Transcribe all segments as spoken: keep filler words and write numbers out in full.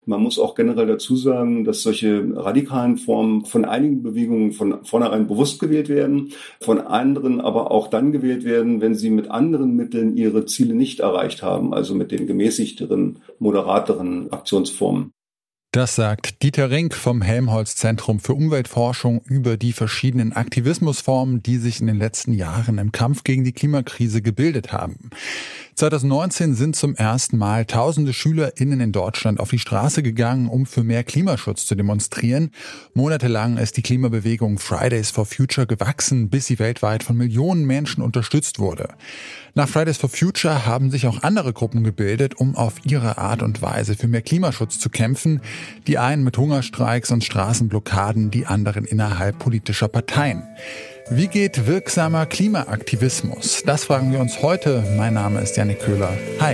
Man muss auch generell dazu sagen, dass solche radikalen Formen von einigen Bewegungen von vornherein bewusst gewählt werden, von anderen aber auch dann gewählt werden, wenn sie mit anderen Mitteln ihre Ziele nicht erreicht haben, also mit den gemäßigteren, moderateren Aktionsformen. Das sagt Dieter Rink vom Helmholtz-Zentrum für Umweltforschung über die verschiedenen Aktivismusformen, die sich in den letzten Jahren im Kampf gegen die Klimakrise gebildet haben. zwanzig neunzehn sind zum ersten Mal tausende SchülerInnen in Deutschland auf die Straße gegangen, um für mehr Klimaschutz zu demonstrieren. Monatelang ist die Klimabewegung Fridays for Future gewachsen, bis sie weltweit von Millionen Menschen unterstützt wurde. Nach Fridays for Future haben sich auch andere Gruppen gebildet, um auf ihre Art und Weise für mehr Klimaschutz zu kämpfen. Die einen mit Hungerstreiks und Straßenblockaden, die anderen innerhalb politischer Parteien. Wie geht wirksamer Klimaaktivismus? Das fragen wir uns heute. Mein Name ist Jannik Köhler. Hi.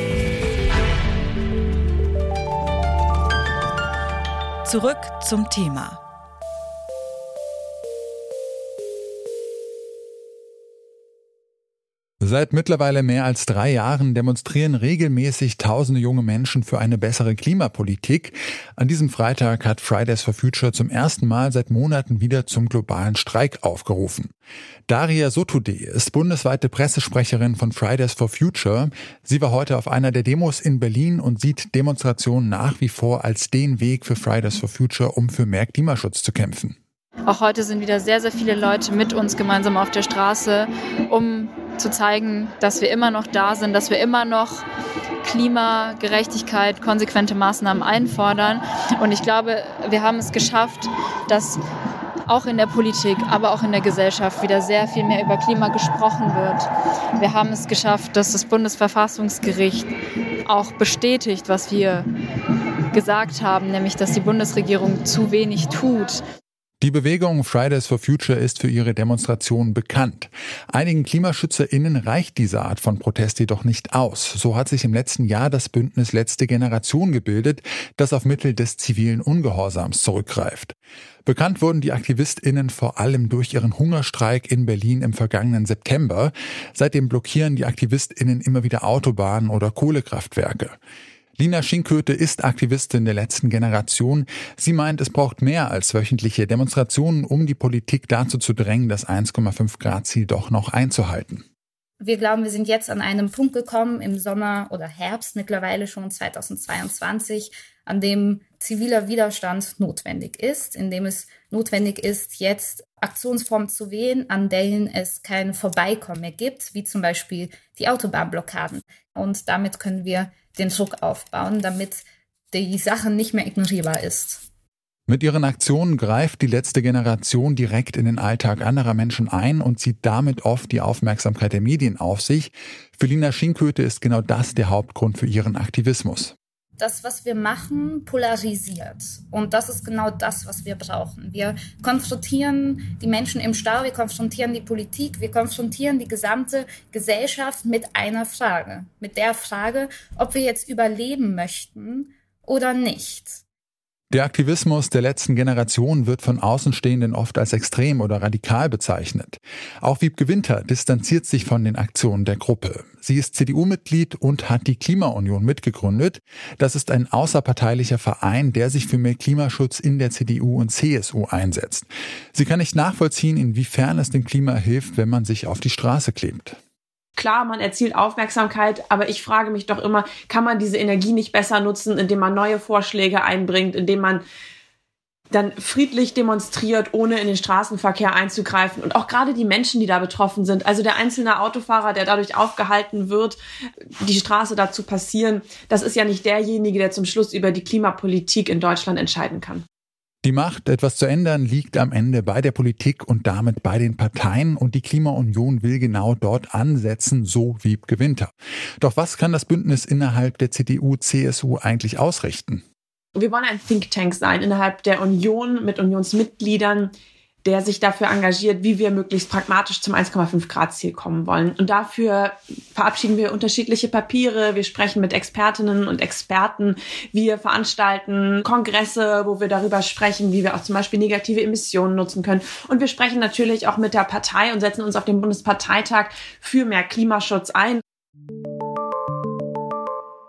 Zurück zum Thema. Seit mittlerweile mehr als drei Jahren demonstrieren regelmäßig tausende junge Menschen für eine bessere Klimapolitik. An diesem Freitag hat Fridays for Future zum ersten Mal seit Monaten wieder zum globalen Streik aufgerufen. Daria Sotoudeh ist bundesweite Pressesprecherin von Fridays for Future. Sie war heute auf einer der Demos in Berlin und sieht Demonstrationen nach wie vor als den Weg für Fridays for Future, um für mehr Klimaschutz zu kämpfen. Auch heute sind wieder sehr, sehr viele Leute mit uns gemeinsam auf der Straße, um zu zeigen, dass wir immer noch da sind, dass wir immer noch Klimagerechtigkeit, konsequente Maßnahmen einfordern. Und ich glaube, wir haben es geschafft, dass auch in der Politik, aber auch in der Gesellschaft wieder sehr viel mehr über Klima gesprochen wird. Wir haben es geschafft, dass das Bundesverfassungsgericht auch bestätigt, was wir gesagt haben, nämlich dass die Bundesregierung zu wenig tut. Die Bewegung Fridays for Future ist für ihre Demonstrationen bekannt. Einigen KlimaschützerInnen reicht diese Art von Protest jedoch nicht aus. So hat sich im letzten Jahr das Bündnis Letzte Generation gebildet, das auf Mittel des zivilen Ungehorsams zurückgreift. Bekannt wurden die AktivistInnen vor allem durch ihren Hungerstreik in Berlin im vergangenen September. Seitdem blockieren die AktivistInnen immer wieder Autobahnen oder Kohlekraftwerke. Lina Schinköte ist Aktivistin der Letzten Generation. Sie meint, es braucht mehr als wöchentliche Demonstrationen, um die Politik dazu zu drängen, das eins Komma fünf Grad Ziel doch noch einzuhalten. Wir glauben, wir sind jetzt an einem Punkt gekommen, im Sommer oder Herbst mittlerweile schon zweitausendzweiundzwanzig, an dem ziviler Widerstand notwendig ist, in dem es notwendig ist, jetzt Aktionsformen zu wählen, an denen es kein Vorbeikommen mehr gibt, wie zum Beispiel die Autobahnblockaden. Und damit können wir den Druck aufbauen, damit die Sache nicht mehr ignorierbar ist. Mit ihren Aktionen greift die Letzte Generation direkt in den Alltag anderer Menschen ein und zieht damit oft die Aufmerksamkeit der Medien auf sich. Für Lina Schinköte ist genau das der Hauptgrund für ihren Aktivismus. Das, was wir machen, polarisiert. Und das ist genau das, was wir brauchen. Wir konfrontieren die Menschen im Stau, wir konfrontieren die Politik, wir konfrontieren die gesamte Gesellschaft mit einer Frage. Mit der Frage, ob wir jetzt überleben möchten oder nicht. Der Aktivismus der Letzten Generation wird von Außenstehenden oft als extrem oder radikal bezeichnet. Auch Wiebke Winter distanziert sich von den Aktionen der Gruppe. Sie ist C D U-Mitglied und hat die Klimaunion mitgegründet. Das ist ein außerparteilicher Verein, der sich für mehr Klimaschutz in der C D U und C S U einsetzt. Sie kann nicht nachvollziehen, inwiefern es dem Klima hilft, wenn man sich auf die Straße klebt. Klar, man erzielt Aufmerksamkeit, aber ich frage mich doch immer, kann man diese Energie nicht besser nutzen, indem man neue Vorschläge einbringt, indem man dann friedlich demonstriert, ohne in den Straßenverkehr einzugreifen. Und auch gerade die Menschen, die da betroffen sind, also der einzelne Autofahrer, der dadurch aufgehalten wird, die Straße da zu passieren, das ist ja nicht derjenige, der zum Schluss über die Klimapolitik in Deutschland entscheiden kann. Die Macht, etwas zu ändern, liegt am Ende bei der Politik und damit bei den Parteien. Und die Klimaunion will genau dort ansetzen, so Wiebke Winter. Doch was kann das Bündnis innerhalb der C D U, C S U eigentlich ausrichten? Wir wollen ein Think Tank sein innerhalb der Union mit Unionsmitgliedern, der sich dafür engagiert, wie wir möglichst pragmatisch zum eins Komma fünf Grad Ziel kommen wollen. Und dafür verabschieden wir unterschiedliche Papiere, wir sprechen mit Expertinnen und Experten, wir veranstalten Kongresse, wo wir darüber sprechen, wie wir auch zum Beispiel negative Emissionen nutzen können. Und wir sprechen natürlich auch mit der Partei und setzen uns auf dem Bundesparteitag für mehr Klimaschutz ein.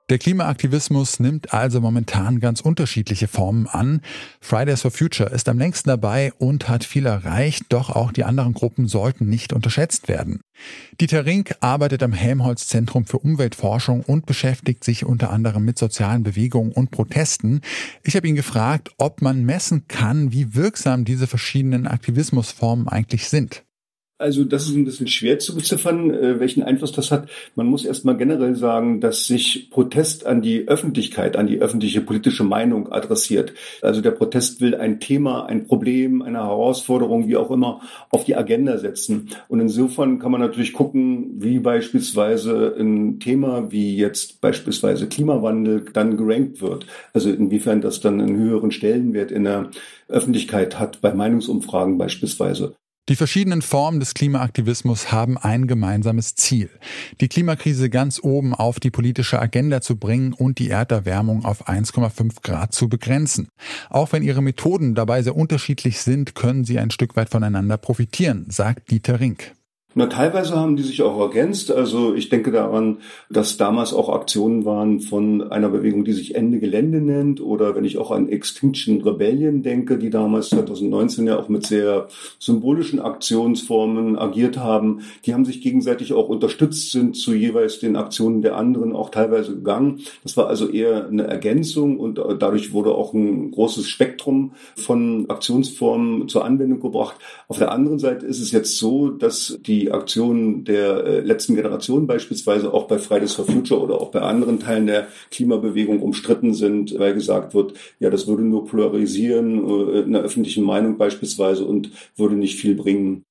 Der Klimaaktivismus nimmt also momentan ganz unterschiedliche Formen an. Fridays for Future ist am längsten dabei und hat viel erreicht, doch auch die anderen Gruppen sollten nicht unterschätzt werden. Dieter Rink arbeitet am Helmholtz-Zentrum für Umweltforschung und beschäftigt sich unter anderem mit sozialen Bewegungen und Protesten. Ich habe ihn gefragt, ob man messen kann, wie wirksam diese verschiedenen Aktivismusformen eigentlich sind. Also das ist ein bisschen schwer zu beziffern, welchen Einfluss das hat. Man muss erstmal generell sagen, dass sich Protest an die Öffentlichkeit, an die öffentliche politische Meinung adressiert. Also der Protest will ein Thema, ein Problem, eine Herausforderung, wie auch immer, auf die Agenda setzen. Und insofern kann man natürlich gucken, wie beispielsweise ein Thema wie jetzt beispielsweise Klimawandel dann gerankt wird. Also inwiefern das dann einen höheren Stellenwert in der Öffentlichkeit hat, bei Meinungsumfragen beispielsweise. Die verschiedenen Formen des Klimaaktivismus haben ein gemeinsames Ziel: die Klimakrise ganz oben auf die politische Agenda zu bringen und die Erderwärmung auf eins Komma fünf Grad zu begrenzen. Auch wenn ihre Methoden dabei sehr unterschiedlich sind, können sie ein Stück weit voneinander profitieren, sagt Dieter Rink. Na, teilweise haben die sich auch ergänzt. Also ich denke daran, dass damals auch Aktionen waren von einer Bewegung, die sich Ende Gelände nennt. Oder wenn ich auch an Extinction Rebellion denke, die damals zwanzig neunzehn ja auch mit sehr symbolischen Aktionsformen agiert haben. Die haben sich gegenseitig auch unterstützt, sind zu jeweils den Aktionen der anderen auch teilweise gegangen. Das war also eher eine Ergänzung und dadurch wurde auch ein großes Spektrum von Aktionsformen zur Anwendung gebracht. Auf der anderen Seite ist es jetzt so, dass die Die Aktionen der äh, letzten Generation beispielsweise auch bei Fridays for Future oder auch bei anderen Teilen der Klimabewegung umstritten sind, weil gesagt wird, ja, das würde nur polarisieren äh, in der öffentlichen Meinung beispielsweise und würde nicht viel bringen.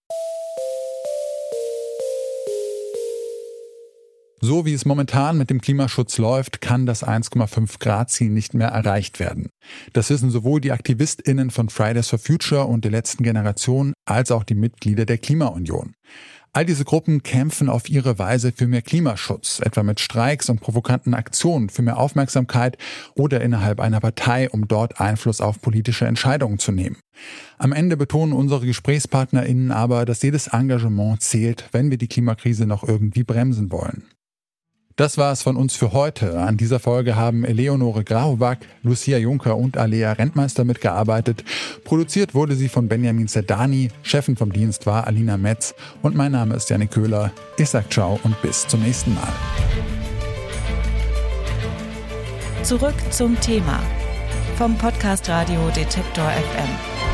So wie es momentan mit dem Klimaschutz läuft, kann das eins Komma fünf Grad Ziel nicht mehr erreicht werden. Das wissen sowohl die AktivistInnen von Fridays for Future und der letzten Generation als auch die Mitglieder der Klimaunion. All diese Gruppen kämpfen auf ihre Weise für mehr Klimaschutz, etwa mit Streiks und provokanten Aktionen für mehr Aufmerksamkeit oder innerhalb einer Partei, um dort Einfluss auf politische Entscheidungen zu nehmen. Am Ende betonen unsere GesprächspartnerInnen aber, dass jedes Engagement zählt, wenn wir die Klimakrise noch irgendwie bremsen wollen. Das war es von uns für heute. An dieser Folge haben Eleonore Graubach, Lucia Juncker und Alea Rentmeister mitgearbeitet. Produziert wurde sie von Benjamin Zerdani, Chefin vom Dienst war Alina Metz und mein Name ist Janik Köhler. Ich sag ciao und bis zum nächsten Mal. Zurück zum Thema vom Podcast Radio Detektor F M.